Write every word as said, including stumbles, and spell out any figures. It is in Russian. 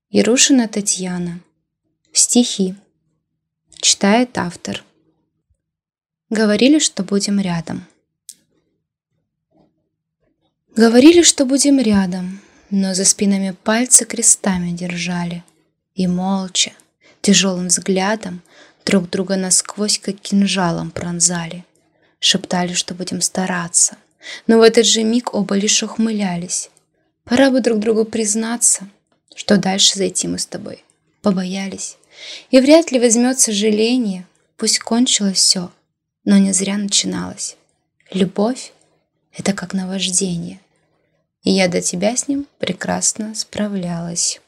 Ярушина Татьяна. Стихи. Читает автор. Говорили, что будем рядом. Говорили, что будем рядом, но за спинами пальцы крестами держали. И молча, тяжелым взглядом друг друга насквозь, как кинжалом, пронзали. Шептали, что будем стараться, но в этот же миг оба лишь ухмылялись. Пора бы друг другу признаться, что дальше зайти мы с тобой побоялись. И вряд ли возьмет сожаление, пусть кончилось все, но не зря начиналось. Любовь — это как наваждение, и я до тебя с ним прекрасно справлялась.